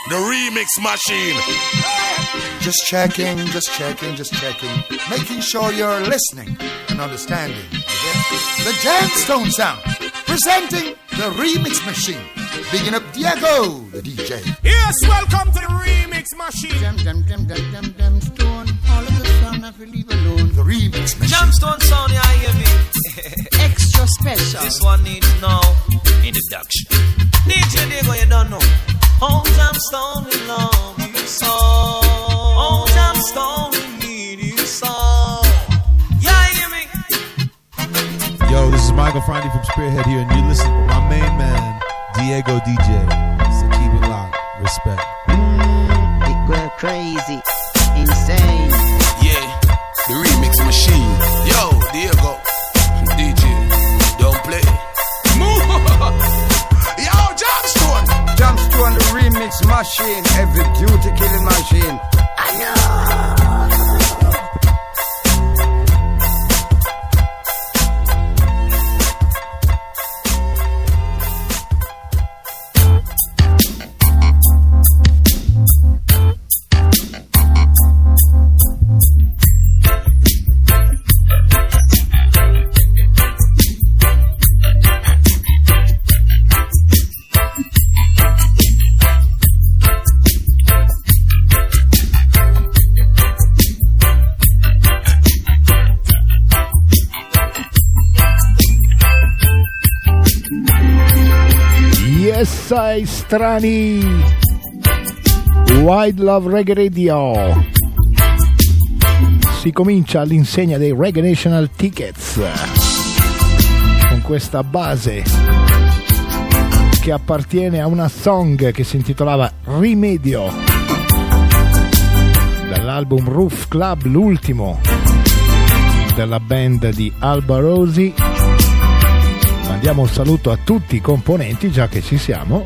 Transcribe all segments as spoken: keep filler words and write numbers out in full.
the remix machine. Just checking, just checking, just checking. Making sure you're listening and understanding. The Jamstone Sound, presenting the remix machine. Bigging up Diego, the D J. Yes, welcome to the remix machine. Jam, jam, jam, jam, jam, jam, stone. All of the sound I will leave alone. The remix machine. Jamstone Sound, yeah, hear me. Extra special. This one needs no introduction. D J Diego, you don't know. Oh, Jamstone, we love you so. Oh, Jamstone, we need you so. Yeah, hear me. Yo, this is Michael Franti from Spearhead here, and you listen to my main man, Diego D J. So keep it locked. Respect. Mm, it went crazy, insane. Yeah, the remix machine. Yo, Diego, D J, don't play. Yo, Jamstone. Jamstone, the remix machine. Every duty killing machine. I know. Sai strani. Wild Love Reggae Radio. Si comincia all'insegna dei Reggae National Tickets con questa base che appartiene a una song che si intitolava Rimedio dall'album Roof Club, l'ultimo della band di Alba Rosi. Mandiamo un saluto a tutti i componenti, già che ci siamo.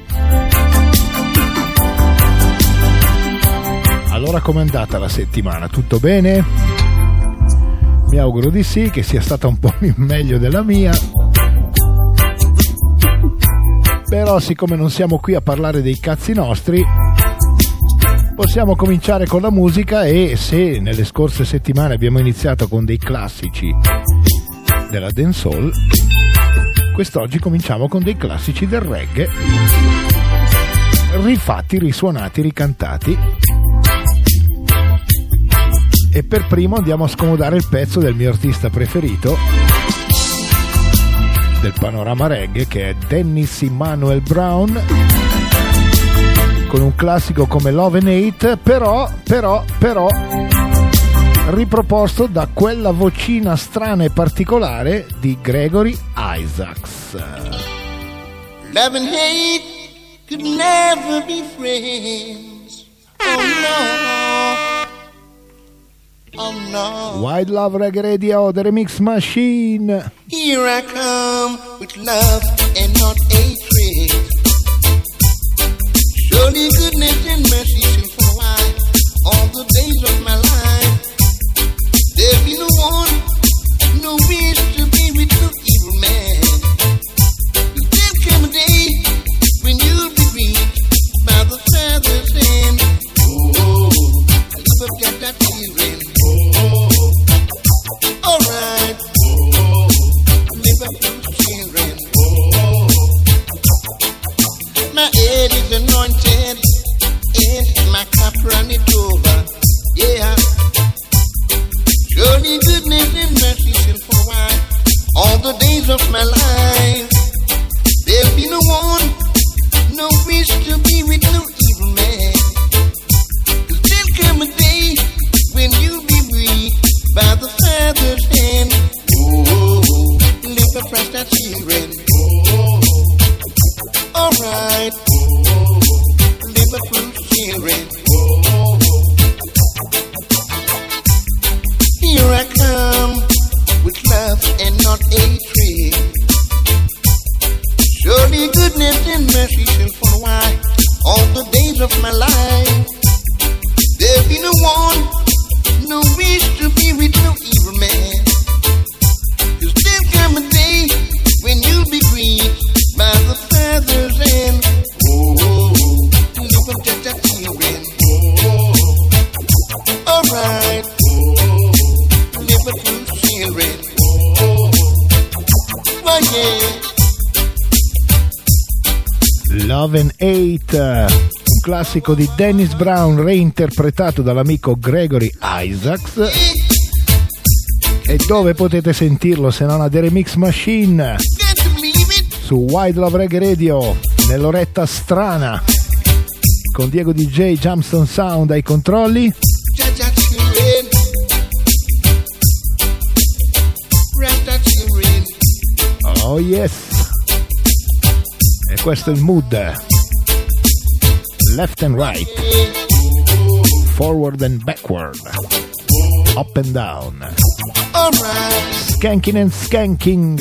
Allora, com'è andata la settimana? Tutto bene? Mi auguro di sì, che sia stata un po' meglio della mia. Però, siccome non siamo qui a parlare dei cazzi nostri, possiamo cominciare con la musica. E se nelle scorse settimane abbiamo iniziato con dei classici della dancehall, quest'oggi cominciamo con dei classici del reggae, rifatti, risuonati, ricantati. E per primo andiamo a scomodare il pezzo del mio artista preferito del panorama reggae, che è Dennis Emmanuel Brown, con un classico come Love and Hate, però, però, però riproposto da quella vocina strana e particolare di Gregory Isaacs. Love and hate could never be friends. Oh no. Oh no. Wild Love Reggae Radio, the remix machine. Here I come with love and not hatred. Surely goodness and mercy shall follow I all the days of my life. There be no one, no wish to be with no evil man. But there come a day when you'll be reached by the feather's end. Oh, I love up got that feeling. Oh, alright. Oh, live up those children. Oh, my head is anointed and my cup runneth over. Yeah. Surely goodness and mercy shall follow all the days of my life. There'll be no one, no wish to be with no evil man. 'Cause there'll come a day when you'll be weak by the Father's hand. Oh, live a fresh that children. Oh, alright. Oh, live a fruit children. Oh, here I come with love and not hatred. Surely goodness and mercy shall follow I all the days of my life. There'll be no one, no wish to be with no evil man. 'Cause there'll come a day when you'll be grieved by the feathers and oh, live up just that Love and Hate, un classico di Dennis Brown reinterpretato dall'amico Gregory Isaacs. E dove potete sentirlo se non a The Remix Machine? Su Wide Love Reggae Radio, nell'oretta strana, con Diego D J, Jamstone Sound ai controlli. Oh yes, e questo è il mood. Left and right, forward and backward, up and down, skanking and skanking.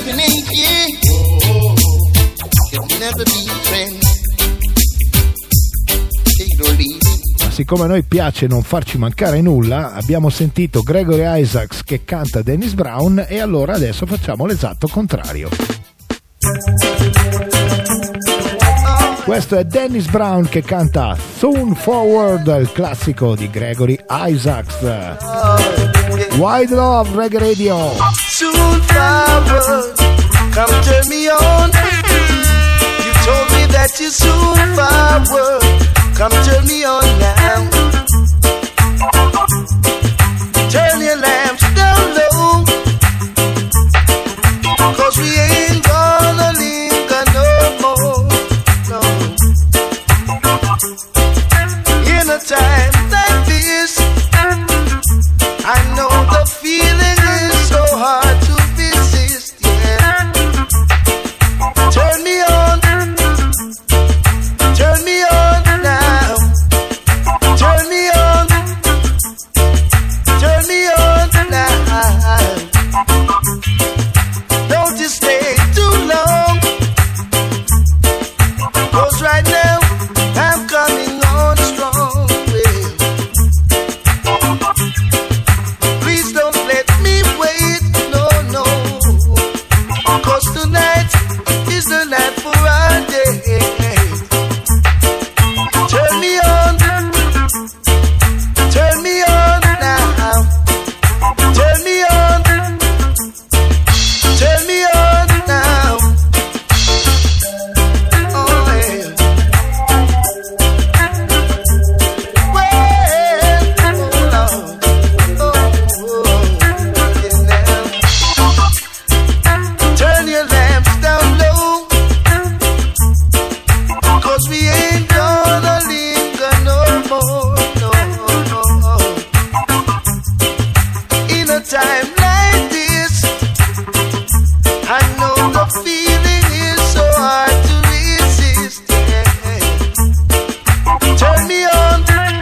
Ma siccome a noi piace non farci mancare nulla, abbiamo sentito Gregory Isaacs che canta Dennis Brown e allora adesso facciamo l'esatto contrario. Questo è Dennis Brown che canta Soon Forward, il classico di Gregory Isaacs. Wide Love Reggae Radio. Soon forward, come turn me on. You told me that you soon forward, come turn me on now. Turn your lamps down low, 'cause we ain't gonna linger no more, no. In a time like this, I know the feeling is so hard to resist, yeah. Turn me on, turn me on now. Turn me on, turn me on now. Don't you stay too long, 'cause right now I'm coming on strong. Please don't let me wait, no, no, 'cause tonight is the night for our day. Turn me on, turn me on now. Turn me on, turn me on now. Oh, yeah. Well, oh, Lord. Oh, oh, yeah, now. Turn your lamps down low, 'cause we ain't gonna linger no more, no, no. In a time like this, I know the feeling is so hard to resist, yeah. Turn me on,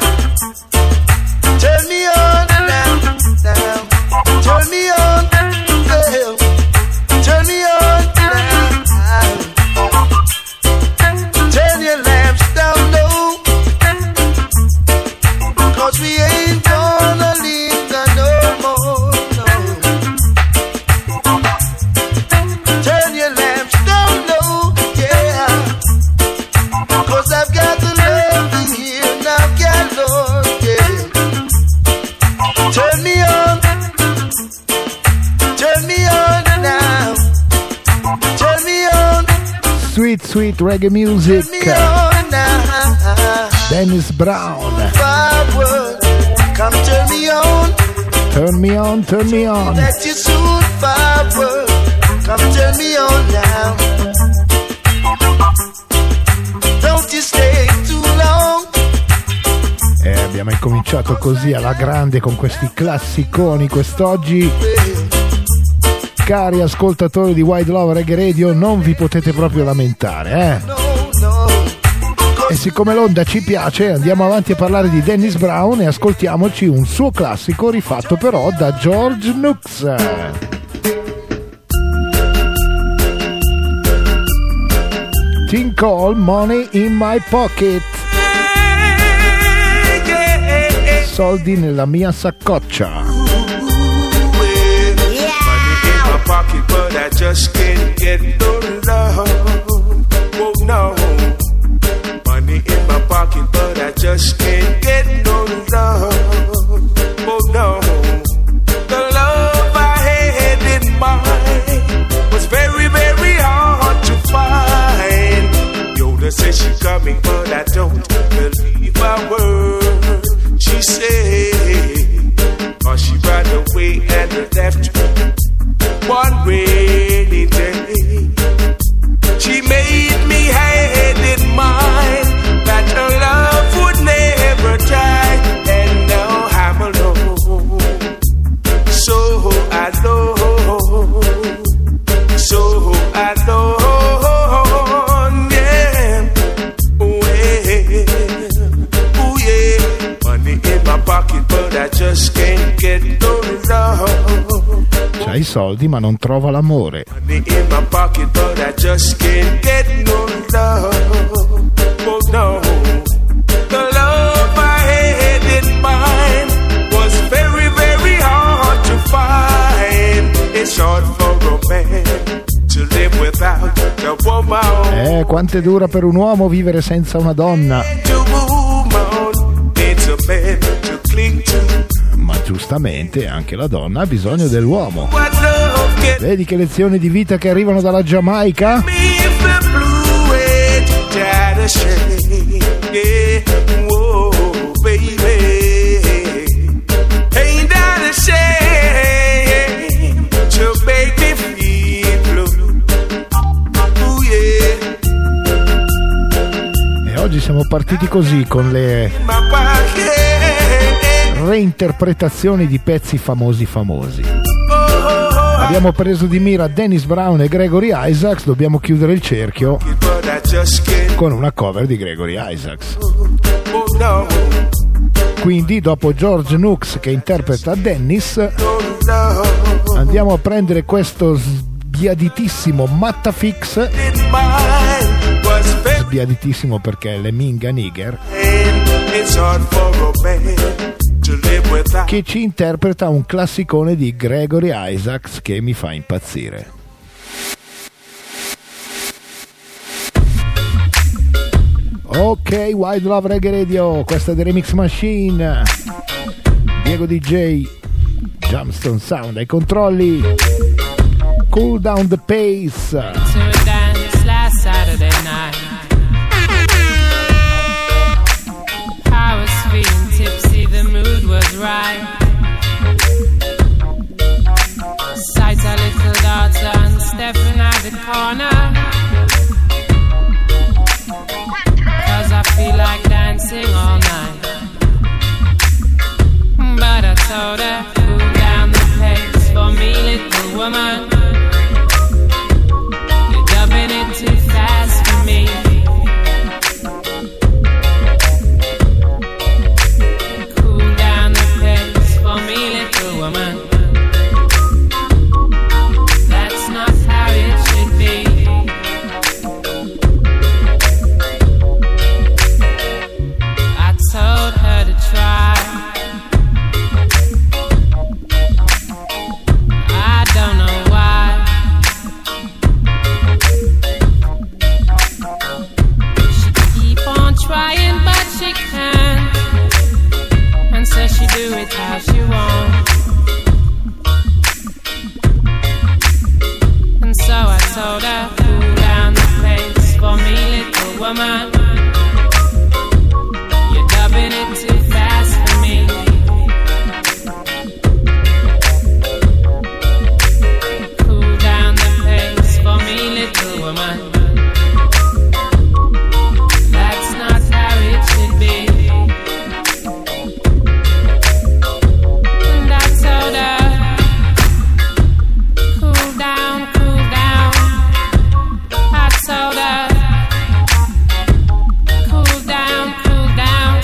turn me on now, now. Turn me on, girl. Turn me on now. Turn your lamps down low, 'cause we ain't gonna linger no more, no. Turn your lamps down low, yeah, 'cause I've got the love in here now, God, Lord, yeah. Turn me on, turn me on now. Turn me on, Sweet sweet reggae music, turn me on now. Dennis Brown. Forward, come turn me on. Turn me on, turn me on. That you soon forward, come turn me on now. Don't you stay too long. E abbiamo incominciato così alla grande con questi classiconi quest'oggi. Cari ascoltatori di Wide Love Reggae Radio, non vi potete proprio lamentare, eh? No, no. E siccome l'onda ci piace, andiamo avanti a parlare di Dennis Brown e ascoltiamoci un suo classico rifatto però da George Nooks. Thing called Money in My Pocket. Soldi nella mia saccoccia. Pocket, but I just can't get no love. Oh no, money in my pocket, but I just can't get no love. Oh no, the love I had in mind was very, very hard to find. Yo, the me, but I don't believe a word she said. Cause she ran away and left me one rainy day. She made me had in mind that her love would never die, and now I'm alone, so alone, so alone, yeah. Well, ooh yeah, money in my pocket, but I just can't get no love. C'ha i soldi ma non trova l'amore. Money in my pocket, but I just can't get no love. Oh no, the love I had in mind was very, very hard to find. It's hard for a man to live without a woman. Eh, quanto è dura per un uomo vivere senza una donna. To woman, it's a man to cling to. Ma giustamente anche la donna ha bisogno dell'uomo. What love can Vedi che lezioni di vita che arrivano dalla Giamaica? be if the blue edge died a shade? Yeah, whoa, baby, ain't that a shame to make me feel blue? Ooh yeah, E oggi siamo partiti così con le my pocket. reinterpretazioni di pezzi famosi famosi. Abbiamo preso di mira Dennis Brown e Gregory Isaacs, dobbiamo chiudere il cerchio But I just can't. con una cover di Gregory Isaacs. Oh no, Quindi dopo George Nooks che interpreta Dennis, no love andiamo a prendere questo sbiaditissimo Mattafix, in mine was very. sbiaditissimo perché è Leminga Nigger, It's hard for a man to live without. che ci interpreta un classicone di Gregory Isaacs che mi fa impazzire. Ok, Wild Love Reggae Radio, questa è The Remix Machine, Diego D J, Jamstone Sound ai controlli, Cool Down the Pace. To a dance last Saturday night. I was feeling tipsy, the mood was right. Sight a little daughter and stepping at the corner. Cause I feel like dancing all night. But I told her, cool down the pace for me, little woman. You're dubbing it too fast for me. Cool down the pace for me, little woman. That's not how it should be. I told her to try. I don't know why. She keep on trying, but she can't. And says she do it how she wants. And so I told her, cool down the pace for me, little woman. You're dubbing it too fast for me. Cool down the pace for me, little woman. That's not how it should be. And I told her, cool down, cool down. I told her, cool down, cool down.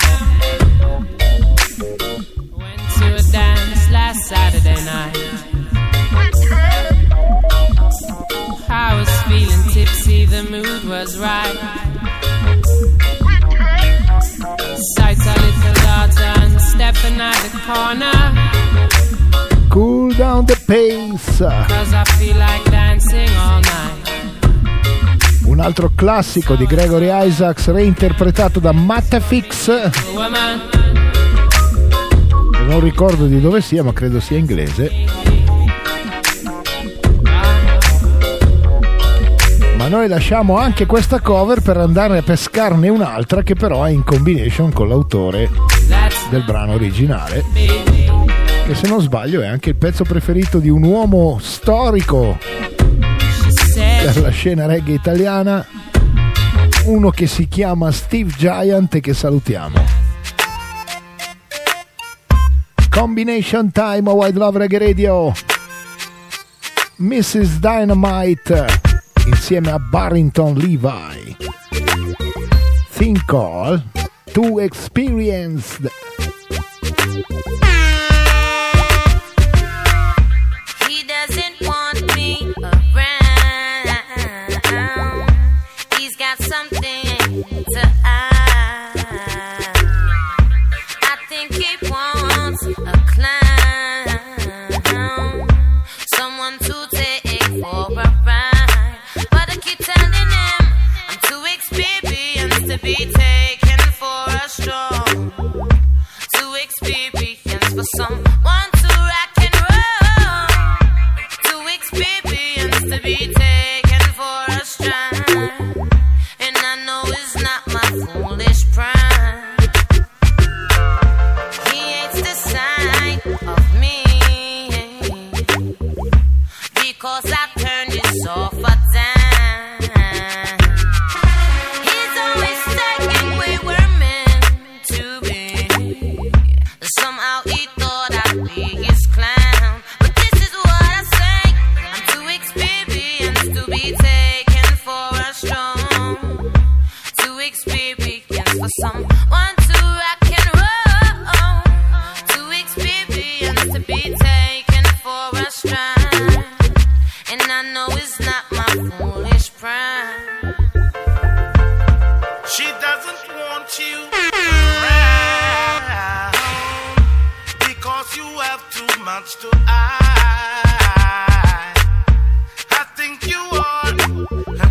Went to a dance last Saturday night. I was feeling tipsy, the mood was right. Sight a little daughter and stepping at the corner. Cool Down the Pace, Cause I feel like dancing all night. un altro classico di Gregory Isaacs reinterpretato da Mattafix, Woman, che non ricordo di dove sia ma credo sia inglese. Ma noi lasciamo anche questa cover per andare a pescarne un'altra che però è in combination con l'autore del brano originale, che se non sbaglio è anche il pezzo preferito di un uomo storico per la scena reggae italiana, uno che si chiama Steve Giant e che salutiamo. Combination Time a Wide Love Reggae Radio, missus Dynamite insieme a Barrington Levi, Thing Call To Experience. He doesn't want me around. He's got something to hide. I think he wants a clown, someone to take for a ride. But I keep telling him I'm too experienced to be taken for a stroll, too experienced for someone to rock and roll, too experienced to be taken for a stride. And I know it's not my foolish pride. He hates the sight of me because I turned his sofa down. He's always taking where we're meant to be. Somehow he thought I'd be his clown. But this is what I say, I'm too experienced to be taken for a stroll, too experienced for someone to rock and roll, too experienced to be taken for a stride. And I know it's not my foolish pride. She doesn't want you around because you have too much to hide. I think you are a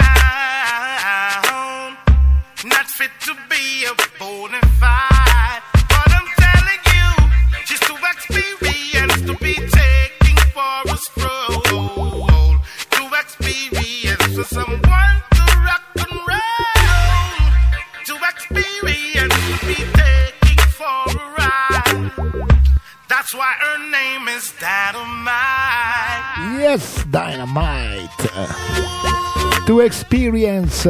clown, not fit to be a bona fide. But I'm telling you, she's too experienced to be taking for a stroll, too experienced for someone to rock and roll, too experienced to be taking for a ride. That's why her name is Dynamite. Yes, Dynamite. To Experience,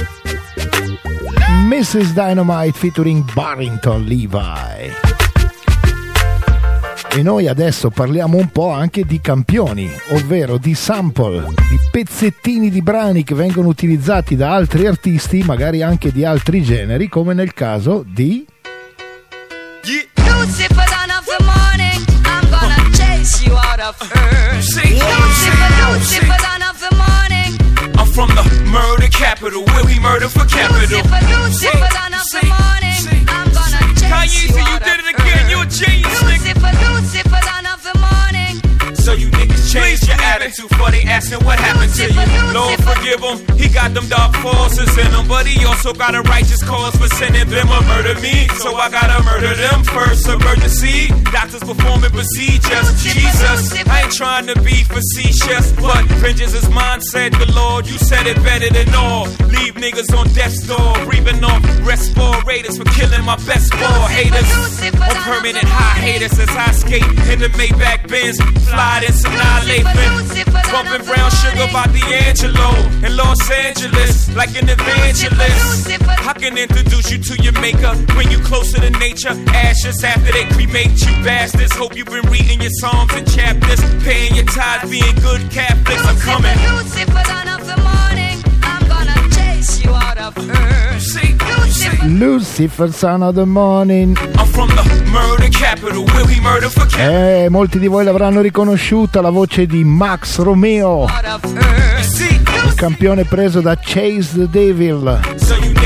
missus Dynamite featuring Barrington Levi. E noi adesso parliamo un po' anche di campioni, ovvero di sample, di pezzettini di brani che vengono utilizzati da altri artisti, magari anche di altri generi, come nel caso di Lucifer, dawn of the morning, I'm gonna chase you out of earth. Lucifer, Lucifer, dawn of the morning, I'm from the murder capital, where we murder for capital. Lucifer, Lucifer, dawn of the morning, I'm gonna chase you out of Kanye, you did it again, you a genius, nigga. Lucifer, Lucifer, dawn of the morning. So you niggas change your attitude for they asking what happened to you. Lord forgive him, he got them dark forces in him, but he also got a righteous cause for sending them a murder me. So I gotta murder them first, emergency. Doctors performing procedures, Jesus. I ain't trying to be facetious, but vengeance is mine, said the Lord. You said it better than all. Leave niggas on death's door, breathing off respirators for killing my best ball haters. On permanent hiatus as I skate in the Maybach Benz, fly in Sinai, bumping brown sugar by D'Angelo in Los Angeles, like an evangelist. I can introduce you to your maker, bring you closer to nature. Ashes after they cremate you bastards. Hope you've been reading your psalms and chapters, paying your tithes, being good Catholics. I'm coming. Lucifer, dawn of the morning, I'm gonna chase you out of earth. Lucifer, son of the morning. I'm from the murder capital, where we murder for capital. Eh, molti di voi l'avranno riconosciuta, la voce di Max Romeo, il campione preso da Chase the Devil. So you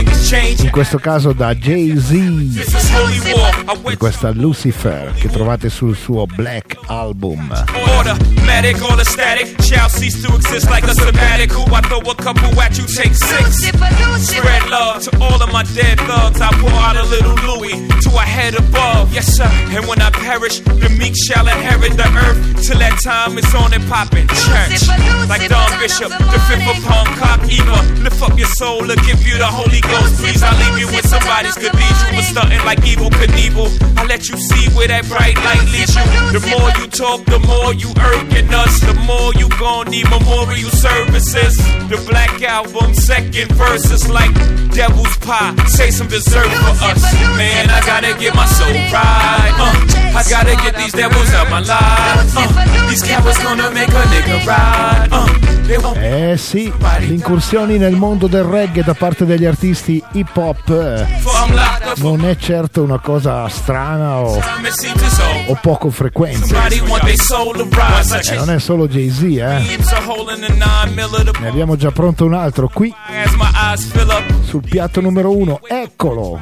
in questo caso da Jay-Z, di questa Lucifer che trovate sul suo Black Album. Automatic, all the static shall cease to exist like a sabbatical. I throw a couple at you, take six. Spread love to all of my dead thugs. I pour out a little Louis to a head above. Yes, sir. And when I perish, the meek shall inherit the earth. Till that time it's on and poppin' church. Like Don Bishop, the fifth upon cock either. Lift up your soul to give you the Holy Ghost, please. I leave you in somebody's cathedral. Was stunting like Evil Knievel. I let you see where that bright light leads you. The more you talk, the more you irking us. The more you gon' need memorial services. The Black Album, second verse is like devil's pie. Say some dessert for us. Man, I gotta get my soul right. Uh, I gotta get these devils out my life. Uh, these cowards gonna make a nigga ride. Uh, Eh sì, le incursioni nel mondo del reggae da parte degli artisti hip hop eh, non è certo una cosa strana o, o poco frequente. Eh, non è solo Jay-Z, eh. Ne abbiamo già pronto un altro qui sul piatto numero uno. Eccolo.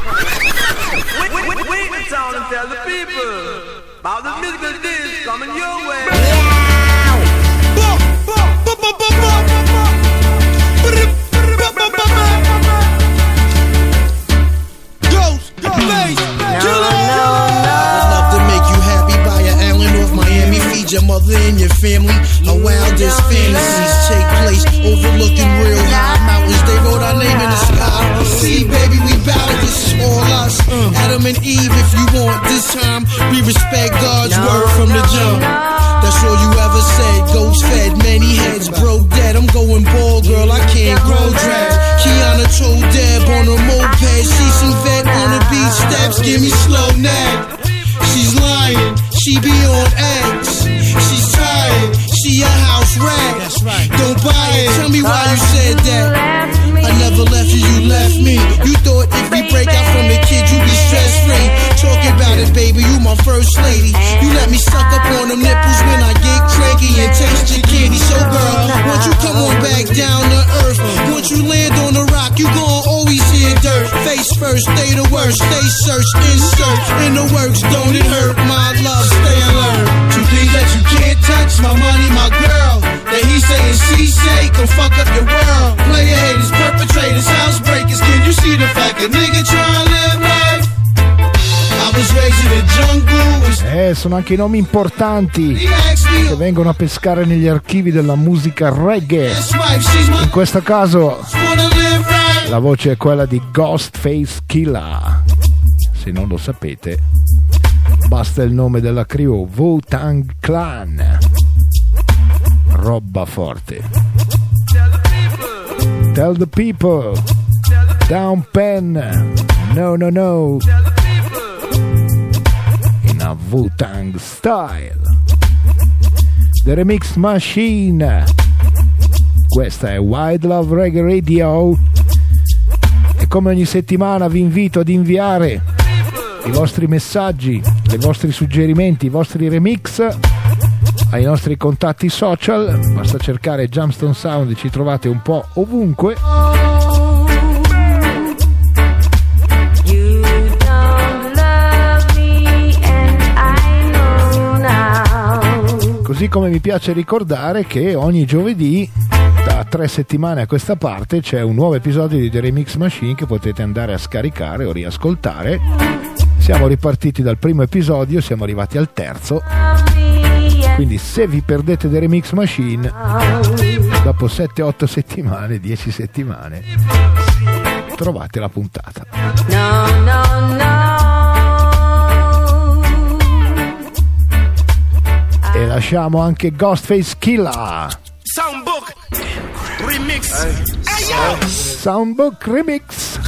Your mother and your family, our wildest fantasies take place overlooking real high mountains. They wrote our name in the sky. See, baby, we bow. This is all us. Adam and Eve, if you want. This time we respect God's word from the jump. That's all you ever said. Ghost fed, many heads broke dead. I'm going bald, girl. I can't grow dreads. Kiana told Deb on a moped. See some vet on the beach steps. Give me slow neck. She's lying. She be on X. She's tired, she a house rat. That's right. Don't buy it. Tell me why you said that. I never left you, you left me. You thought if we break out from the kid, you be stress free. Talking about it, baby, you my first lady. You let me suck up on them nipples when I get cranky and taste your candy. So girl, won't you come on back down to earth? Once you land on the rock, you gon' always hear dirt. Face first, stay the worst. Stay search, insert in the works. Don't it hurt, my love? Stay alert. Two things that you can't touch, my money, my girl. That he saying she say can fuck up your world. Player haters, perpetrators, housebreakers. Can you see the fact a nigga trying to live life? I was raised in the jungle. Eh, sono anche nomi importanti che vengono a pescare negli archivi della musica reggae. In questo caso la voce è quella di Ghostface Killah. Se non lo sapete, basta il nome della crew, Wu-Tang Clan. Roba forte. Tell the people. Down pen. No, no, no. In a Wu-Tang style. The Remix Machine. Questa è Wild Love Reggae Radio. E come ogni settimana vi invito ad inviare i vostri messaggi, i vostri suggerimenti, i vostri remix ai nostri contatti social. Basta cercare Jamstone Sound, ci trovate un po' ovunque. Così come mi piace ricordare che ogni giovedì da tre settimane a questa parte c'è un nuovo episodio di The Remix Machine che potete andare a scaricare o riascoltare. Siamo ripartiti dal primo episodio, siamo arrivati al terzo, quindi se vi perdete The Remix Machine dopo sette otto settimane, dieci settimane, trovate la puntata. No, no, no. E lasciamo anche Ghostface Killah. Soundbook Remix. Hey, yo. Soundbook Remix.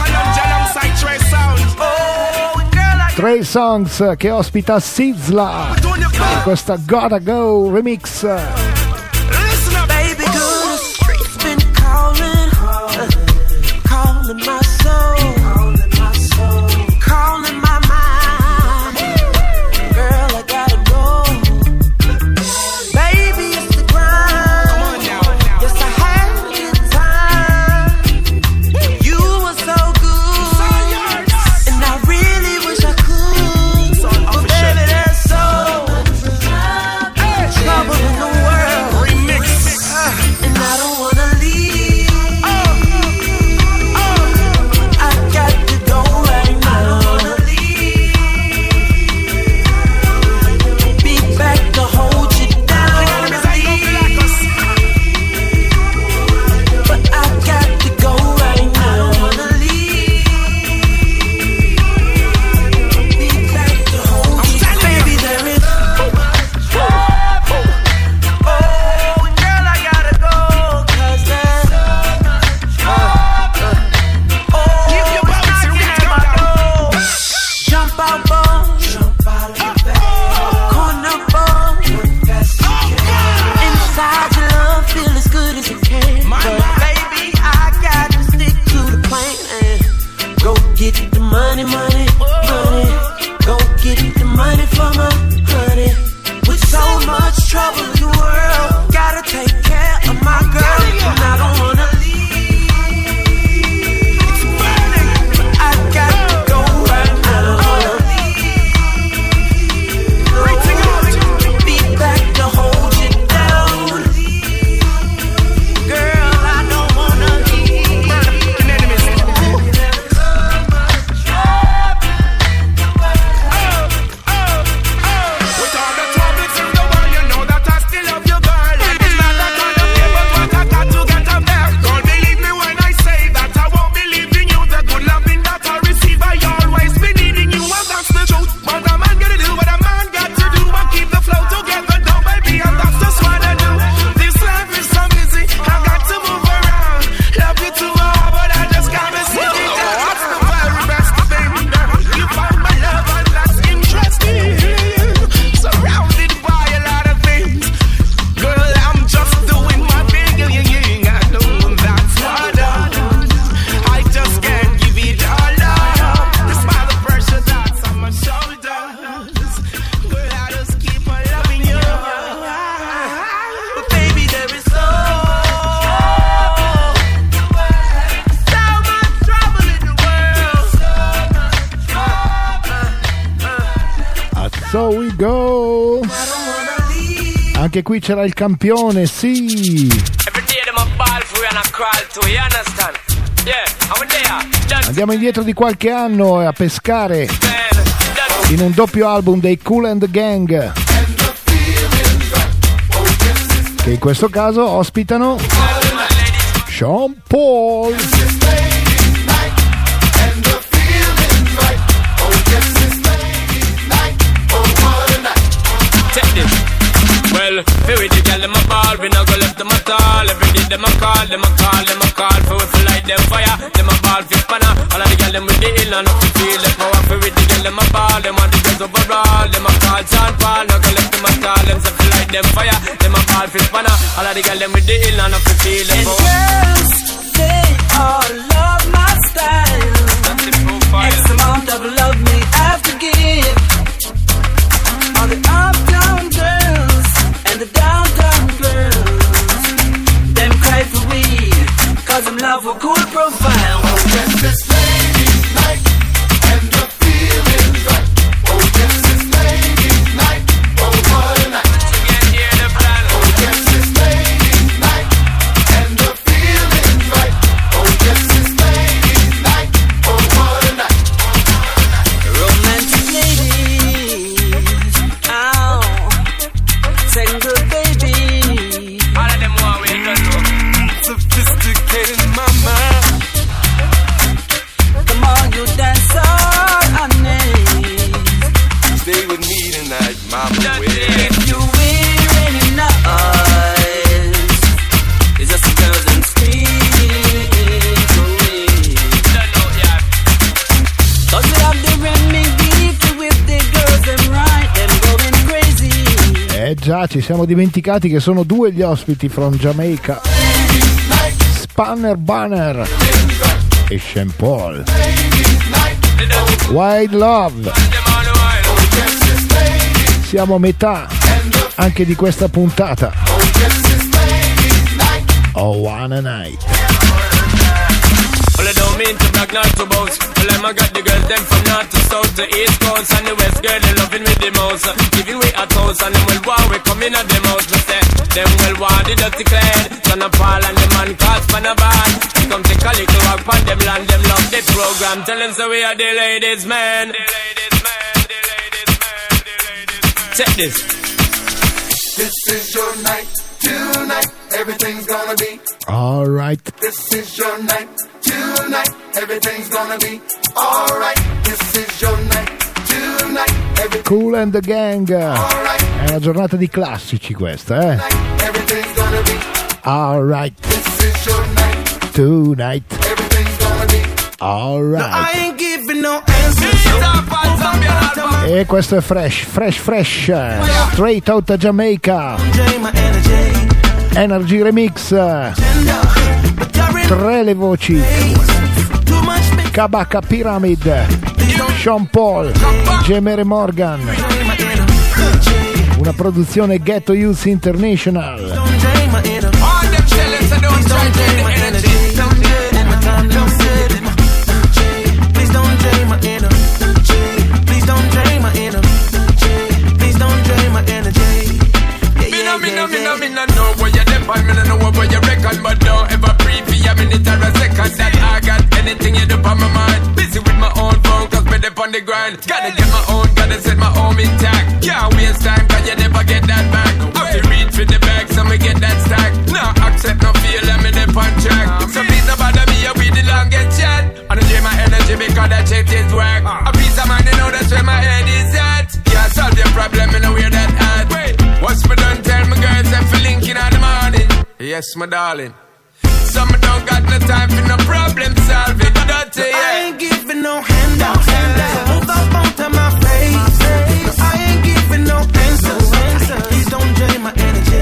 Trey Songs che ospita Sizzla. Questa Gotta Go Remix. Baby, girl, the streets been calling, calling my soul, calling my mind. Girl, I gotta go. Baby, it's the grind. Yes, I had a good time. You were so get the money, money, money. Go get the money for my honey. With so much trouble in the world, gotta take care of my girl, and I don't wanna leave. It's burning, but I gotta go right now. I don't wanna leave. Be back to hold you down, girl. I don't wanna leave. With all the troubles in the world, you know that I still love you, girl. And it's not that kind of paper, but I got to get up there. Don't believe me when I say that I won't believe in you. The good loving that I receive, I always be needing you, and that's the truth. What a man gotta do, what a man got to do, and keep the flow together, no baby, and that's just what I do. This life is so busy, I got to move around. Love you too hard, but I just gotta see it. What's the very best thing, girl? You found my love, and that's interesting. Surrounded by a lot of things, girl, I'm just doing my thing. I know that's what I do. I just can't give it all up. Despite the pressure that's on my shoulders, girl, I just keep on loving you. But baby, there is so, so much trouble in the world. Ah, so we go. Anche qui c'era il campione, sì. Every day them a ball for you and a crawl to you, understand? Yeah, I'm there. Just Andiamo indietro di qualche anno a pescare in un doppio album dei Kool and the Gang, che in questo caso ospitano Sean Paul. Check this. Well, here with the girl them a ball, we no go left them at all. Every day them a call, them a call, them a call for we feel light them fire. Them a ball fit panna. All of the girl them with the ill and up to feel the power. For with the girl them a ball, them want the girls overall. Them a call Sean Paul, no go left them at all. Them say feel light them fire. Them a ball fit panna. All of the girl them with the ill and up to feel the power. Girls, they all love my style. X amount of love me have to give. All the uptown girls and the downtown girls, them cry for we, cause them love a cool profile. Oh yes, it's ladies' night, and the feeling's right. Oh yes, it's ladies' night, oh what a night. Oh yes, it's ladies' night, and the feeling's right. Oh yes, it's ladies' night, oh what a night. Romantic ladies, oh, single baby. all of them want we just do. Sophisticated mama. Come on, you dance all honey. Stay with me tonight, mama. If you wear any noise, it's just the girls and scream for me. Cause we have the remedy to whip the girls and right them going crazy. Eh già, ci siamo dimenticati che sono due gli ospiti from Jamaica, Spanner Banner e Sean Paul. Wild Love. Siamo a metà anche di questa puntata. Oh, one night. Well, I don't mean to brag, not to boast. Well, I'm a got the girls, them from north to south to east coast and the west, girl, they loving me the most. Giving way a toast and them well war, we coming at them out. Just say, them well war, the dirty clad. Son of Paul and the man called Spanavan. Come take a little walk on them land, them love the program. Tell them so we are the ladies, man. The ladies, man, the ladies, man, the ladies, man. Check this. This is your night, tonight, everything's gonna be. Alright. This is your night, tonight, everything's gonna be. Alright, this is your night, tonight, everything's Kool and the Gang. È una giornata di classici questa, eh? everything's gonna be. Alright. This is your night, Tonight. everything's gonna be. Alright. I ain't giving no answers. E questo è fresh, fresh, fresh. Straight out of Jamaica. Energy Remix. Tre le voci. Kabaka Pyramid, Sean Paul, Gemere Morgan, una produzione Ghetto Youth International. Me no, me no, me no know where you're depend. Me no know where you reckon, but don't ever breathe for a minute or a second. That I got anything you do on my mind. Busy with my own focus, me up on the grind. Gotta get my own, gotta set my home intact. Can't waste time, cause you never get that back. Have to reach for the bag, so me get that stack. No accept, no feel, I'm in the on track. So please no bother me, I be the longest chat. I don't drain my energy because that shit is whack. A piece of mind, you know that's where my head is at. Yeah, solve your problem, you know where that at. What's me done, tell me girls I'm for linking in the morning. Yes, my darling. Some don't got no time for no problem solving. Dirty, yeah. I ain't giving no handouts. So move up onto my face. I ain't giving no answers. Please don't drain my energy.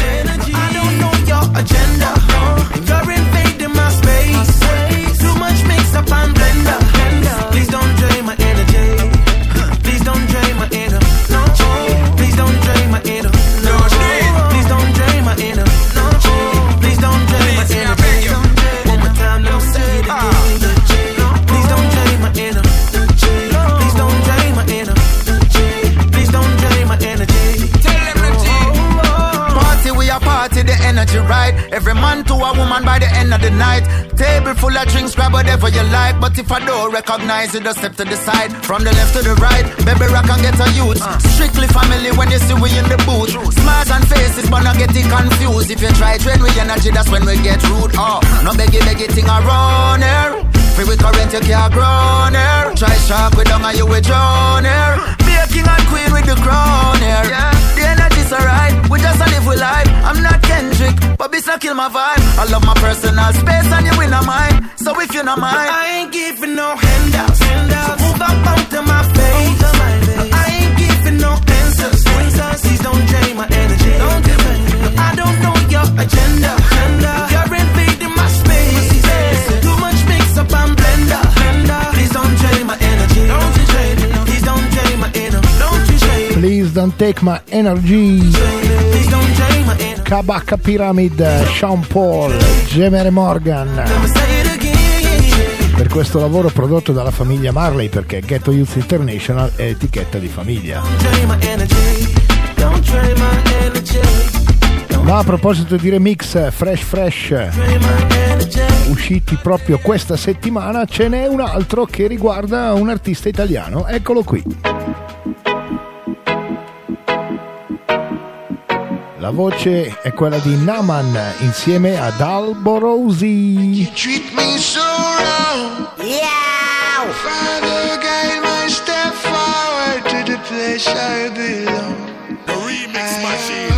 I don't know your agenda. You're invading my space. Too much mix up and blender. Please don't drain my energy. Please don't drain my energy. No, please don't drain my energy. No, please don't drain my energy. No, please don't drain my energy. One more time, let me say it again. Please don't drain my energy. Please don't drain my energy. Please don't drain my energy. Tell them the G. Party, we are party, the energy right. Every man to a woman by the end of the night. Table full of drinks, grab whatever you like. But if I don't recognize you, just step to the side. From the left to the right, baby rock and get a youth. Strictly family when you see we in the booth. Smiles and faces, but not get it confused. If you try train with energy, that's when we get rude. Oh, no beggy beggy thing around here. Free with current, you can't grown here. Try shark with down and you will drown here. Be a king and queen with the crown here. Yeah, the energy's alright, we just a live with life. I'm not Kendrick, but this not kill my vibe. I love my personal space and you in a mind. So if you not mind, I ain't giving no handouts. So move up onto my face. I ain't giving no answers. Please don't drain my energy. I don't know your agenda. You're invading my space. Too much mix up and blender. Please don't drain my energy. Please don't drain my energy. Please don't take my energy. Please don't drain my energy. Kabaka Pyramid, Sean Paul, Gemere Morgan. Per questo lavoro prodotto dalla famiglia Marley, perché Ghetto Youth International è etichetta di famiglia. Ma a proposito di remix fresh fresh usciti proprio questa settimana, ce n'è un altro che riguarda un artista italiano. Eccolo qui. La voce è quella di Naman insieme ad Alborosi. You treat me so wrong. Yeah. Father, guide my step forward to the place I belong. The remix machine.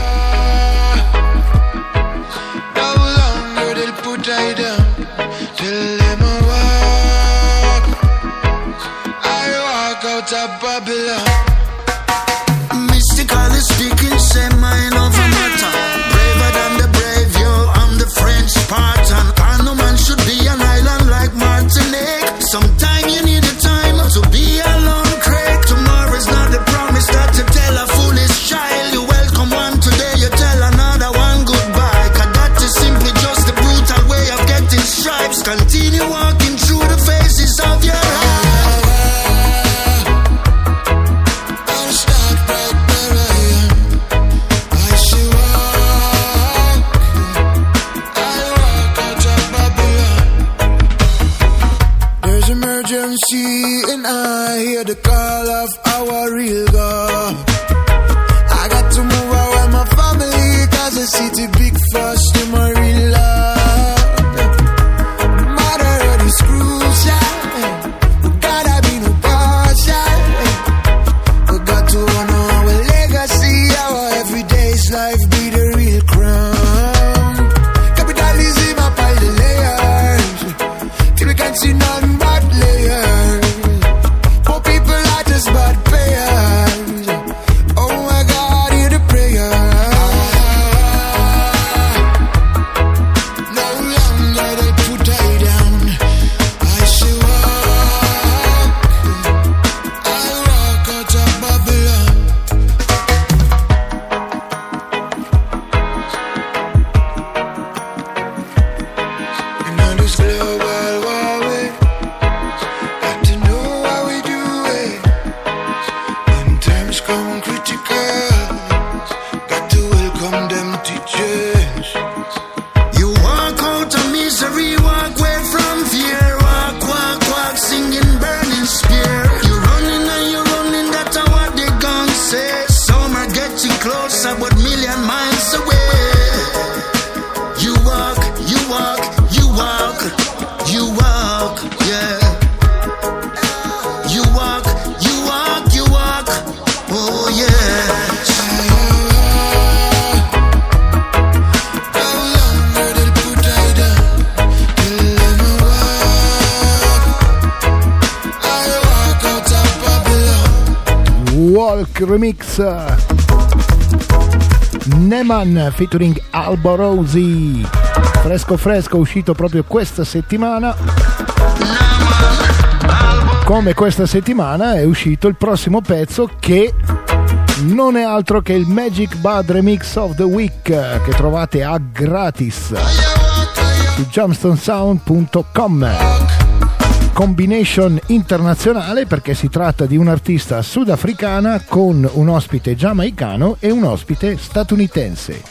No longer they'll put I down. Tell them I walk. I walk out of Babylon. Mystical is speaking, say mine over matter. Braver than the brave, yo, I'm the French Spartan. And no man should be an island like Martinique. Sometime you need a time to be alone, Craig. Tomorrow's not the promise that you tell a foolish child. You welcome one today, you tell another one goodbye. Cause that is simply just the brutal way of getting stripes. Continue walking through the faces of your eyes. And I hear the call of our real God. I got to move out with my family, cause the city big first to my real love. Motherhood is crucial. We gotta be no partial. We got to honor our legacy. Our everyday's life be the real crown. Capitalism up all the layers till we can't see none but layers. Bad payers. Oh my God, hear the prayer. Walk remix. Neman featuring Alborosi, fresco fresco, uscito proprio questa settimana. Come questa settimana è uscito il prossimo pezzo, che non è altro che il Magic Bud Remix of the Week, che trovate a gratis su jamstone sound punto com. Combination internazionale, perché si tratta di un'artista sudafricana con un ospite giamaicano e un ospite statunitense,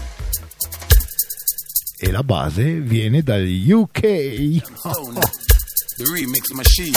e la base viene dal U K. The remix machine.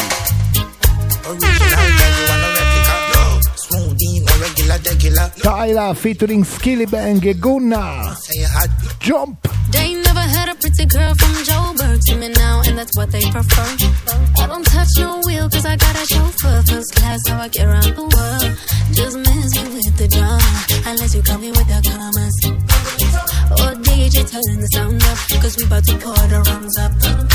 Tyla featuring Skilly Bang e Gunna. Jump. They never had a pretty girl from Joburg to me now, and that's what they prefer. I don't touch no wheel cause I got a chauffeur, first class how I get around the world. Just mess me with the drama, unless you come here with the commas. Oh D J, turn the sound up, cause we about to pour the rums up.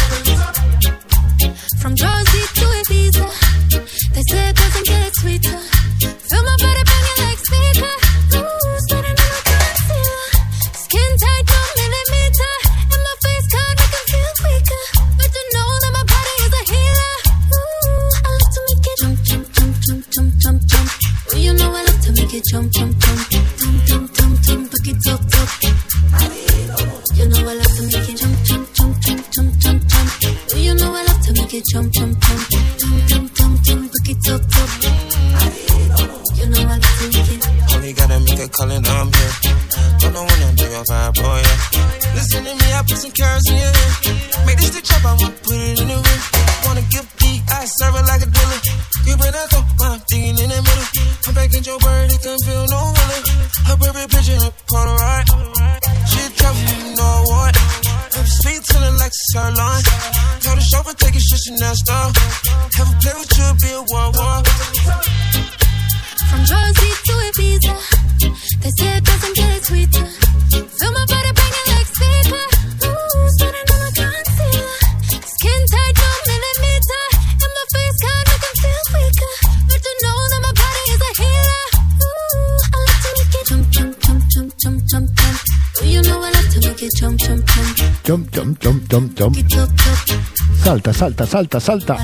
From Jersey to Ibiza, they say it doesn't get sweeter. Feel my body banging like speaker. Ooh, starting in my concealer. Skin tight, no millimeter. And my face card make it feel weaker. But to know that my body is a healer. Ooh, I love to make it jump, jump, jump, jump, jump, jump, jump. Well, you know I love to make it jump, jump, jump, jump, jump, jump, jump, back it up, up. You know I love to make it jump, jump, jump, jump, jump, jump, jump. Well, you know I love to make it jump, jump, jump, jump, jump, jump, jump, back it up, up. You know I love to make it. Only gotta make a call and I'm here. Don't know when I'm doing your vibe, boy, yeah. Listen to me, I put some carrots in your head. Make this the trap, I wanna put it in the ring. Wanna give D, I serve it like a dealer. You bring that up, I'm digging in the middle. I'm back in your bird, it can feel no willing. Her baby picture, her Polaroid. She a trap, you know what? Her sweet telling like sirloin. Tell the chauffeur, take it shit, she not stop. Have a play with you, be a war war. From Jersey to Ibiza, they say it doesn't get sweeter. Feel my body banging like speaker. Ooh, starting in my concealer. Skin tight, no millimeter. And my face card make it feel weaker. But to know that my body is a healer. Ooh, I love to make it jump, jump, jump, jump, jump, jump, jump. Oh, you know I love to make it jump, jump, jump. Jump, jump, jump, jump, jump. Salta, salta, salta, salta.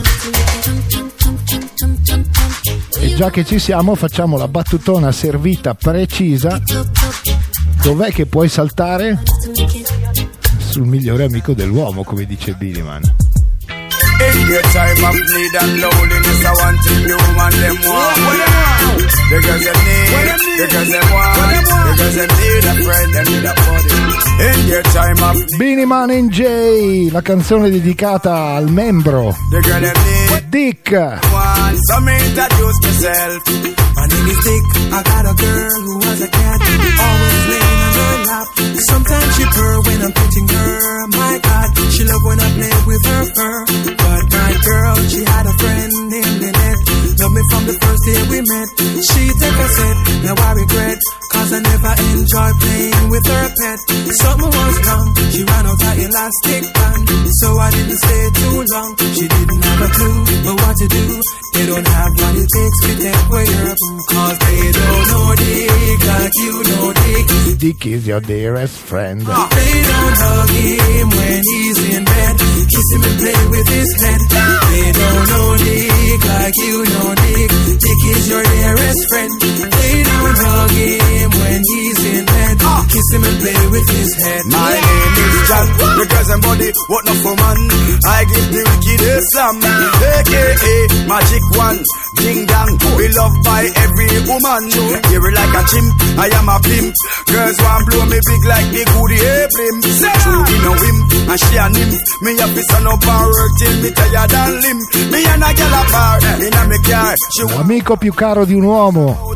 E già che ci siamo, facciamo la battutona servita precisa. Dov'è che puoi saltare? Sul migliore amico dell'uomo, come dice Billy Man. In your time of need and loneliness, I want to be woman them want. Because they need, because they want, because they need a friend, they need a body. In your time of need. Billy Man and Jay, la canzone dedicata al membro Dick. So me introduce myself. My name is Dick. I got a girl who was a cat, always laying on her lap. Sometimes she purr when I'm petting her. My God, she love when I play with her fur. But my girl, she had a friend named Lynette. Love me from the first day we met. She take a sip, now I regret, cause I never enjoyed playing with her pet. Something was wrong, she ran out her elastic band. So I didn't stay too long. She didn't have a clue, but what to do? They don't have what it takes to take away her, cause they don't know Dick like you know Dick. Dick is your dearest friend. They don't hug him when he's in bed, kiss him and play with his head. They don't know Dick like you know Dick. Dick is your dearest friend. They don't hug him when he's in bed, kiss him and play with his head. My name is John, because I'm body, what not for man. I give the wicked a slam, A K A Magic One, Ding Dong. We loved by every woman. Hear it like a chimp, I am a pimp. Girls want blow me big like the goodie aplim. True, we know him, and she and him. Me a piss on up and work till me tired and limp. Me and a girl apart, in a me car. L'amico più caro di un uomo.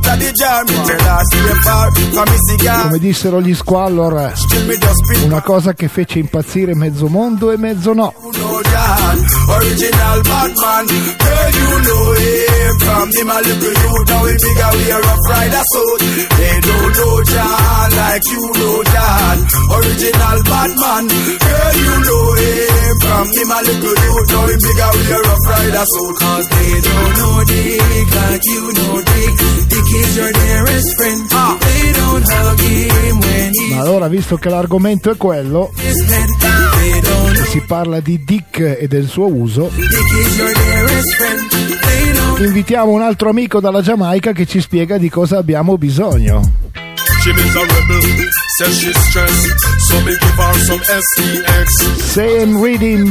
Come dissero gli Squallor, una cosa che fece impazzire mezzo mondo e mezzo no. Original Batman, girl you know him. From him a little youth, now he bigger we a rough rider suit. They don't know John, like you know John. Original bad man, girl, you know him. From him a little dude, now him bigger with your rough rider soul. Cause they don't know Dick like you know Dick. Dick is your dearest friend. Ah. They don't hug him when he Ma allora, visto che l'argomento è quello, is dead. They don't know si parla di Dick e del suo uso, Dick is your dearest friend. They don't invitiamo un altro amico dalla Giamaica che ci spiega di cosa abbiamo bisogno. Jimmy's a rebel, says she's stressed, so me give her some S E X. Same rhythm,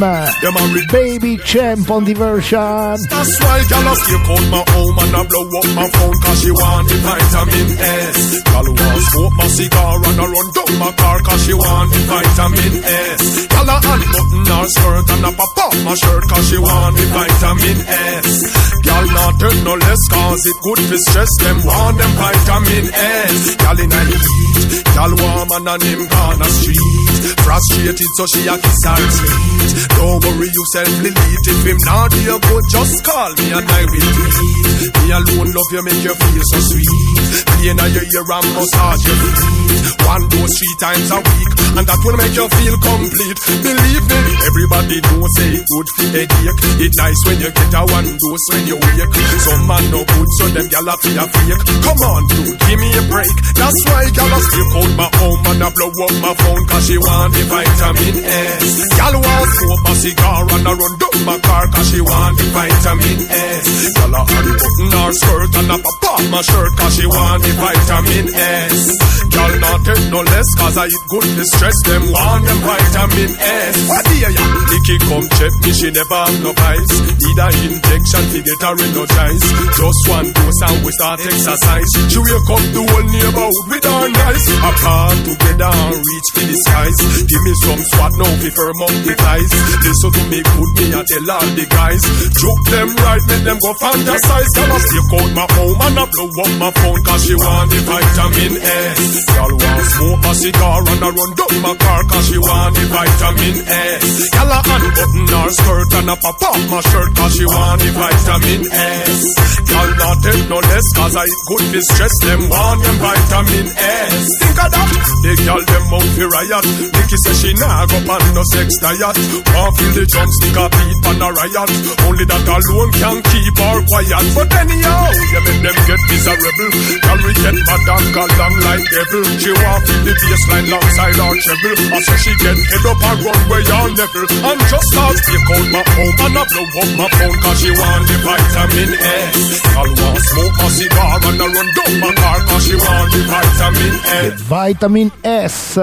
Baby Champ on the version. That's why y'all a stay out my home and I blow up my phone cause she want the vitamin S. Y'all want smoke my cigar and I run down my car cause she want the vitamin S. Y'all a unbutton her skirt and I pop off my shirt cause she want the vitamin S. Y'all not turn no less cause it good for stress, them want them vitamin S. Y'all in a heat, y'all warm and on him gone a street. Frustrated so she a kiss her teeth. Don't worry yourself, delete. If him not here good, just call me and I will tweet. Me alone love you, make you feel so sweet. Playing on your ear and massage your feet. One dose three times a week, and that will make you feel complete. Believe me, everybody knows say it good for headache. It's nice when you get a one dose when you wake. Some man no good, so them gyal a feel fake. Come on, dude, give me a break. That's why gyal a stay out my home and I blow up my phone cause she want the vitamin S. Gyal want smoke a cigar and I run down my car cause she want the vitamin S. Gyal a unbutton her skirt and I pop off my shirt cause she want the vitamin S. Gyal not take no less cause I eat good to stress them want them vitamin S. What do you ya? Nicky come check me, she never have no vice. Need a injection to get her energized. Just one dose and we start exercise. She wake up the whole neighborhood with her nice. Apart together and reach for the skies. Give me some swat now for firm up the ties. Listen to me good, me I tell all the guys. Joke them right, make them go fantasize. Gonna stay out my home and I blow up my phone cause she want the vitamin S. Y'all want smoke a cigar and I run down my car cause she want the vitamin S. Y'all a unbutton her skirt and I pop off my shirt cause she want the vitamin S. Y'all not take no less cause I eat good for stress them want them vitamin S. Think of that, they y'all them out for riot. Nicky say she nah go on no sex diet. Want feel the drumstick a beat on a riot. Only that alone can keep her quiet. But anyhow, you make them get miserable. Y'all we get mad and go long like devil. She want feel the bassline alongside her treble. And so she get head up and run where y'all level. And just start take out my home and I blow up my phone cause she want the vitamin S. Y'all want smoke a cigar and I run down my car cause she want the vitamin S. Vitamin S,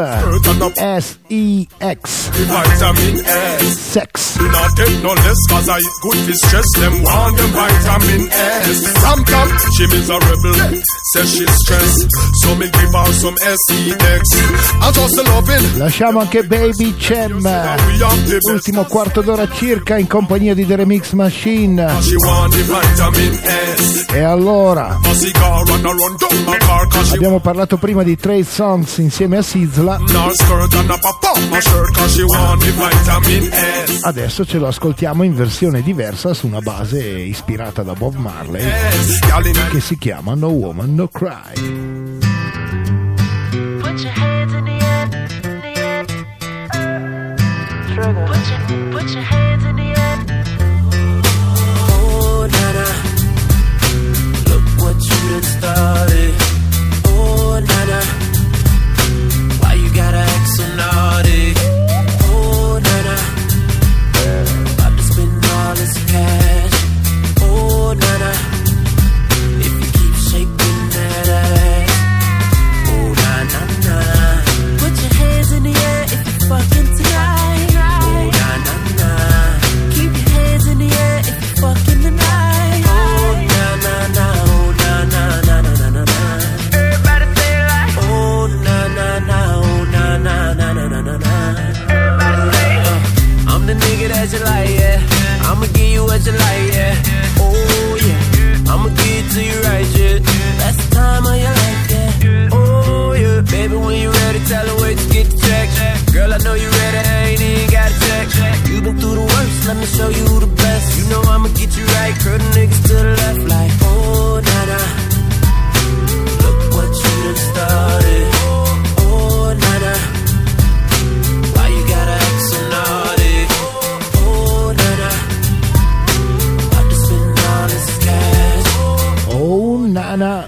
S E X, Vitamin S. Sex. Do not take no less cause I eat good to stress them want them vitamin S. From top, she means a rebel. Says she's stressed, so me give her some S E X. I just loving. Lasciamo anche Baby Chem, ultimo quarto d'ora circa in compagnia di The Remix Machine. She want the vitamin S. E allora A cigar and I run down my car cause she abbiamo parlato prima di Trey Songz insieme a Sizzla. want skirt and I pop off my shirt cause she want the vitamin S. Adesso ce lo ascoltiamo in versione diversa su una base ispirata da Bob Marley che si chiama No Woman No Cry. Put your hands in the air, in the air. Put your, put your hands in the air. Oh, nana, look what you done started. Oh, nana, why you gotta act so naughty? Oh, nana, about to spend all this cash. Oh, nana, if you keep shaking that ass. Oh, na na na. italiana.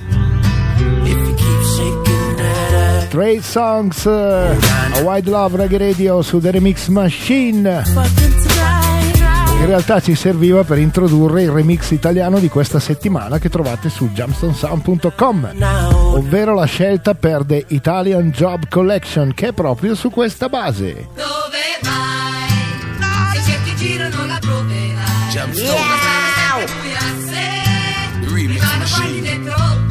Trade Songs, a Wide Love Reggae Radio su The Remix Machine. In realtà ci serviva per introdurre il remix italiano di questa settimana che trovate su jamstone sound punto com, ovvero la scelta per The Italian Job Collection, che è proprio su questa base. Dove vai? Se cerchi giro non la troverai. Jamstone. Yeah. Remix Machine.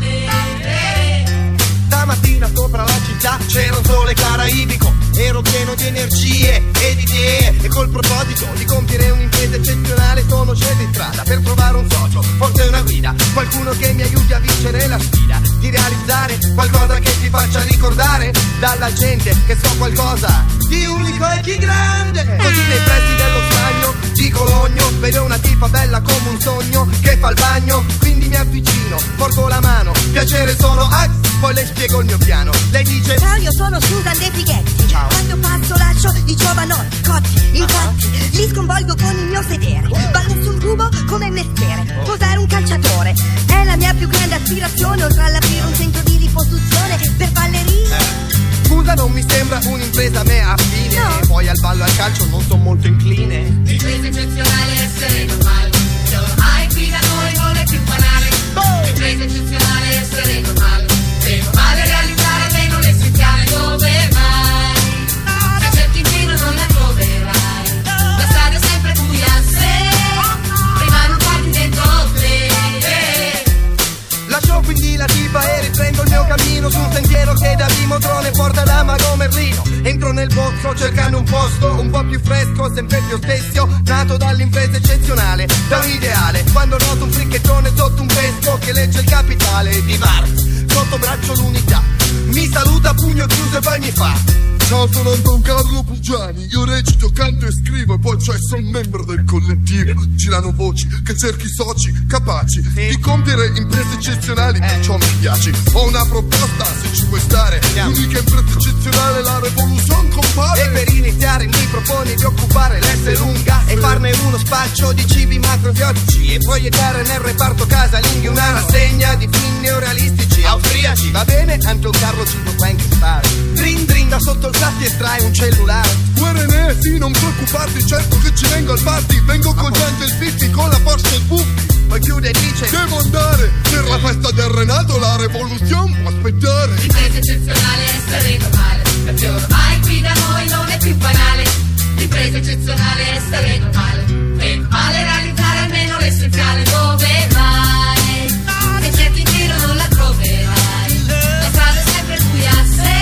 Stamattina sopra la città c'era un sole caraibico. Ero pieno di energie e di idee, e col proposito di compiere un'impresa eccezionale sono sceso in strada per trovare un socio, forse una guida, qualcuno che mi aiuti a vincere la sfida di realizzare qualcosa che ti faccia ricordare dalla gente che so qualcosa di unico e di grande. Così nei pressi dello stagno di Cologno vedo una tipa bella come un sogno che fa il bagno, quindi mi avvicino, porgo la mano, piacere sono Ax, poi le spiego il mio piano. Lei dice: ciao, io sono Susan De Fighetti. Ciao. Quando passo lascio i giovanotti cotti, infatti uh-huh. li sconvolgo con il mio sedere. Ballo sul cubo come mestiere, posare un calciatore è la mia più grande aspirazione, oltre all'aprire un centro di riposuzione per ballerine. eh. Scusa, non mi sembra un'impresa a me affine, no. E poi al ballo e al calcio non sono molto incline. Impresa eccezionale essere normale, se ormai qui da noi non è più banale. Oh. Impresa eccezionale essere normale, se normale realizzare almeno l'essenziale. Dove vai? Se cerchi in giro non la troverai, la strada è sempre buia se prima non guardi dentro te. Lascio quindi la tipa e riprendo il mio cammino su un sentiero che da Vimodrone porta da Mago Merlino. Entro nel bosco cercando un posto un po' più fresco, sempre più stesso, nato dall'impresa eccezionale, da un ideale. Quando noto un fricchettone sotto un pesco che legge il capitale di Marx, sotto braccio l'unità, mi saluta a pugno chiuso e poi mi fa: ciao, sono Don Carlo Pugiani, io recito, canto e scrivo, e poi cioè sono membro del collettivo. Girano voci che cerchi soci capaci sì. di compiere imprese eccezionali, eh. perciò mi piaci. Ho una proposta, se ci vuoi stare, l'unica impresa eccezionale, la rivoluzione compare. E per iniziare mi proponi di occupare l'S lunga sì. e farne uno spaccio di cibi macrobiotici, e proiettare nel reparto casalinghi una rassegna di film neorealistici austriaci. Va bene, tanto Carlo ci può anche stare. Drin drin da sotto il ti estrae un cellulare. Guarene, sì, non preoccuparti, certo che ci vengo al party. Vengo con Gianni il Fitti, con la Porsche e il Buffi. Poi chiude e dice: devo andare per la festa del Renato, la rivoluzione può aspettare. Impresa eccezionale essere normale, perché ormai qui da noi non è più banale. Impresa eccezionale essere normale, è normale realizzare almeno l'essenziale. Dove vai? Se cerchi in giro non la troverai, la strada è sempre buia se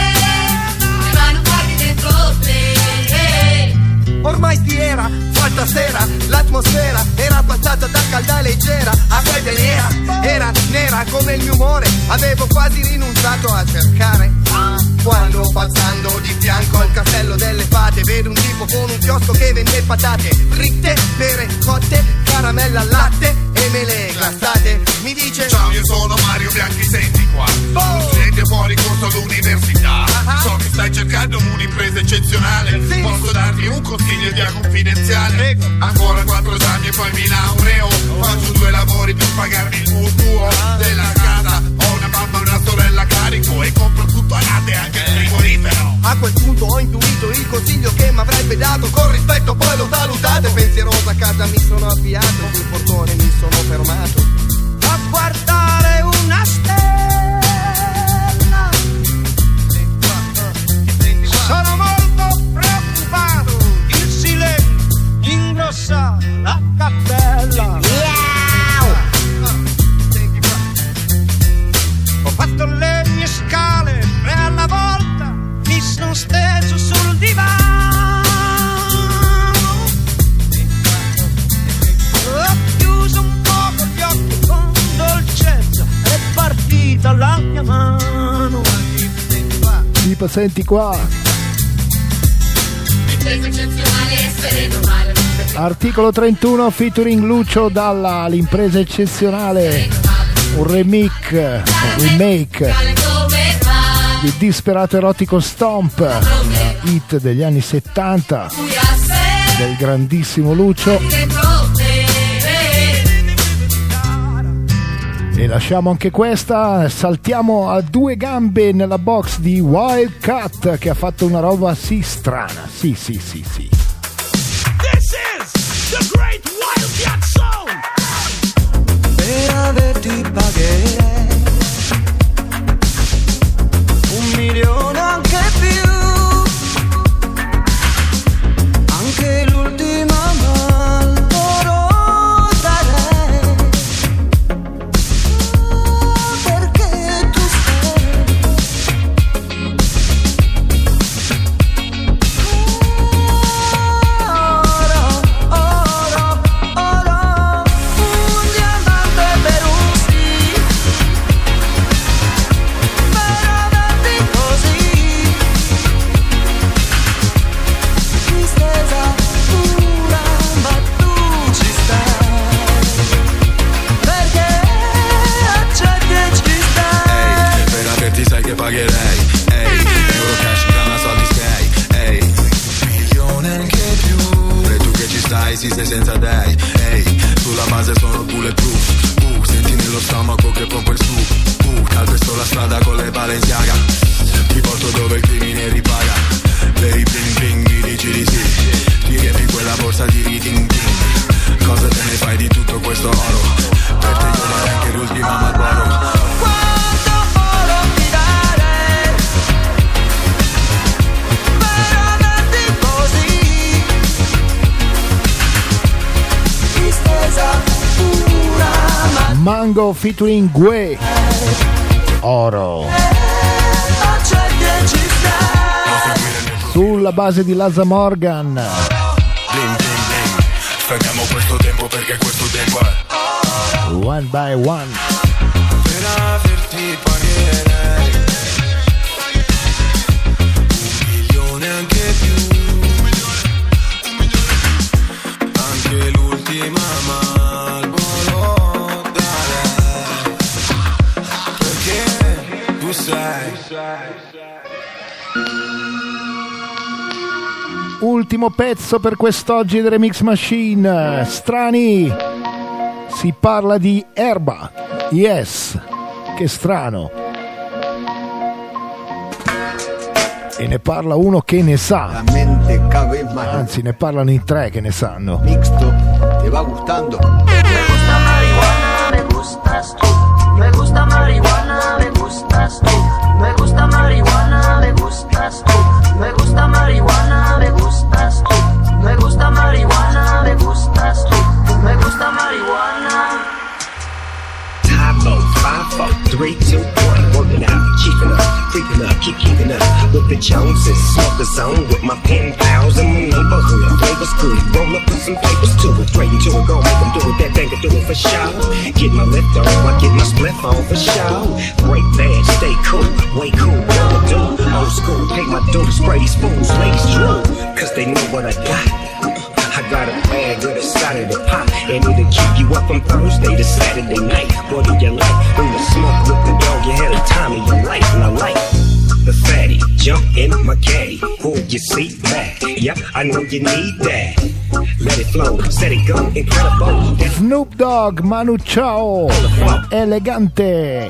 ormai sti era, falta sera, l'atmosfera era passata da calda e leggera a fredda e nera, era nera come il mio umore, avevo quasi rinunciato a cercare. Quando passando di fianco al castello delle fate vedo un tipo con un chiosco che vende patate fritte, pere cotte, caramella al latte e mele glassate. Mi dice: ciao, io sono Mario Bianchi, senti qua, oh. studente fuori corso all'università. uh-huh. So che stai cercando un'impresa eccezionale, sì. posso darti un consiglio di confidenziale. Prego. Ancora quattro esami e poi mi laureo, oh. faccio due lavori per pagarmi il mutuo ah. della casa. Ho una mamma e una sorella carico e compro tutto a latte, anche il frigorifero. A quel punto ho intuito il consiglio che mi avrebbe dato, con rispetto poi l'ho valutato, e pensieroso a casa mi sono avviato, sul portone mi sono fermato a guardare una stella. Sono molto preoccupato, il silenzio ingrossa la cappella. Ho fatto le mie scale e alla volta mi sono steso sul divano. Ho chiuso un poco gli occhi con dolcezza, è partita la mia mano. Tipo, senti qua. Articolo trentuno featuring Lucio Dalla, l'impresa eccezionale, un remake, un remake di Disperato Erotico Stomp, hit degli anni settanta del grandissimo Lucio. E lasciamo anche questa, saltiamo a due gambe nella box di Wildcat che ha fatto una roba sì strana, sì sì sì sì. This is the great Wildcat Sound. Per averti pagherei un milione anche più, anche l'ultima Marlboro darei, perché tu oro, oro, oro, un diamante per un sì, per averti così, tristezza pura, ma tu ci stai, perché accetti e ci stai. Per averti sai che pagherei, ehi, euro cash, dalla soldi skate, ehi, milione anche più, e tu che ci stai, sì sei senza dei, ehi, sulla base sono bulletproof, uh, senti nello stomaco che pompo il su, uh, calpesto la strada con le Balenciaga, ti porto dove il crimine ripaga, per i bling bling mi dici di sì, ti riempi quella borsa di reading bling, cosa te ne fai di tutto questo oro, per te io darei anche l'ultima Marlboro. Mango featuring Gue, Oro, sulla base di Laza Morgan. Bling bling bling, fermiamo questo tempo perché questo tempo è One by one. per averti pagherei un milione anche più, anche l'ultima Marlboro darei, perché tu sai. Ultimo pezzo per quest'oggi del Remix Machine. Strani, si parla di erba. Yes, che strano. E ne parla uno che ne sa. Anzi, ne parlano in tre che ne sanno. Mixto, ¿te va gustando? Me gusta marihuana, me gustas tú. Me gusta marihuana, me gustas tú. Me gusta marihuana, me gustas tú. Me gusta marihuana, me gustas tú. Me gusta marihuana, me gustas tú. Me gusta marihuana. Typo, five, four, three, two, one. Working out, keeping up, creeping up, keep keeping up with the Joneses. Smoke the zone with my pen pals in my neighborhood. Flavors good, roll up with some papers to it. Straight into it, go make them do it. That thing can do it for sure. Get my lift on, I get my spliff on for sure. Break bad, stay cool, way cool, what to do. Old school, pay my dues, spray these fools, ladies drool, cause they know what I got. I got a bag with a side of the pot, and it'll keep you up from Thursday to Saturday night. What do you like? Bring the smoke with the dog, you had a time of your life, and I like the fatty. Jump in my caddy, pull your seat back. Yep, I know you need that. Let it flow, set it go, incredible. Snoop Dogg, Manu Chao, elegante.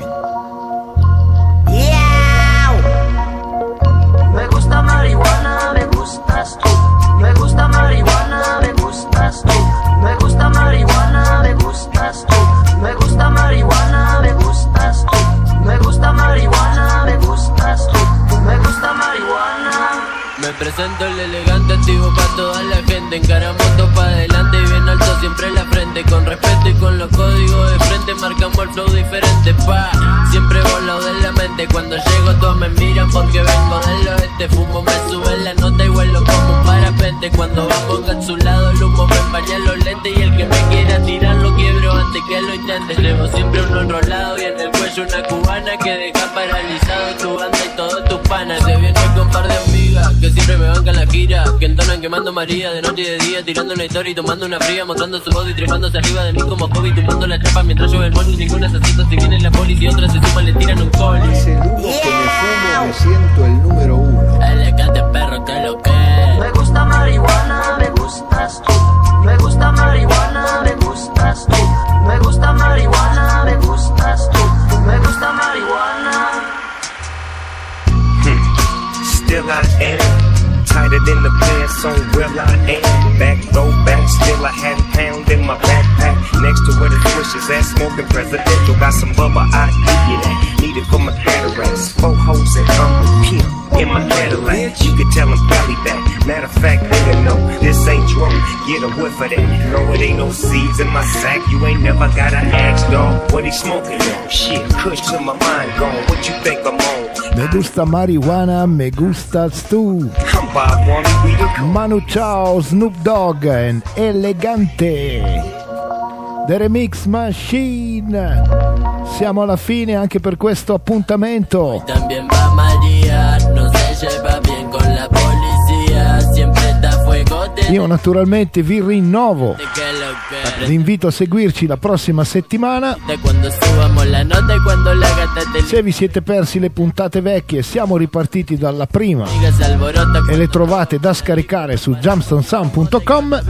Me gusta marihuana, me gustas tú. Me gusta marihuana, me gustas tú. Me gusta marihuana, me gustas tú. Me gusta marihuana, me gustas tú. Me gusta marihuana, me gustas tú. Me gusta marihuana. Me presento el elegante, activo pa' toda la gente. Encaramoto pa' adelante y bien alto siempre en la frente. Con respeto y con los códigos de frente marcamos el flow diferente, pa. Siempre volado de la mente. Cuando llego todos me miran porque vengo del oeste. Fumo, me sube la nota y vuelo como un parapente. Cuando vamos encapsulado el humo me empaña los lentes. Y el que me quiera tirar lo quiebro antes que lo intente. Llevo siempre uno enrolado y en el cuello una cubana que deja paralizado tu banda y todos tus panas. Te viene con par de amigas que siempre me bancan la gira, que entonan quemando María de noche y de día, tirando una historia y tomando una fría, mostrando su voz y trepándose arriba de mí como hobby, tumbando la chapa mientras llueve el money. Ninguna se asusta si viene la poli, y otra se suma le tiran un coli. Es el humo que me fumo, me siento el número uno. Elegante perro, que lo que. Me gusta marihuana, me gustas tú. Me gusta marihuana, me gustas tú. Me gusta marihuana, me gustas smoking presidential. Got some bubble, I give you that. Need it for my cataracts. Four hoes and Uncle Kim in my Cadillac. You can tell them belly back. Matter of fact, nigga, no, this ain't drunk. Get a whiff of that. No, it ain't no seeds in my sack. You ain't never gotta ask, dog, what he smoking on. Shit, kush to my mind gone. What you think I'm on? Me gusta marijuana, me gusta stu. Manu Chao, Snoop Dogg and Elegante. The Remix Machine. Siamo alla fine anche per questo appuntamento. También va a María, no se lleva bien con la policía, siempre da fuego de... Io naturalmente vi rinnovo l'invito a seguirci la prossima settimana. Se vi siete persi le puntate vecchie, siamo ripartiti dalla prima e le trovate da scaricare su jamstone sound punto com.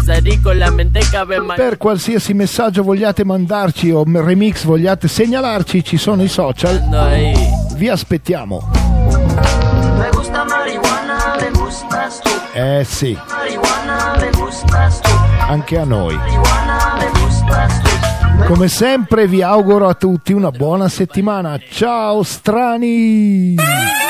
Per qualsiasi messaggio vogliate mandarci o remix vogliate segnalarci, ci sono i social. Vi aspettiamo. Me gusta marihuana, me gustas tú. Eh sì, Marihuana, me gustas tú. anche a noi. Marihuana, me gustas tú. Come sempre vi auguro a tutti una buona settimana. Ciao strani!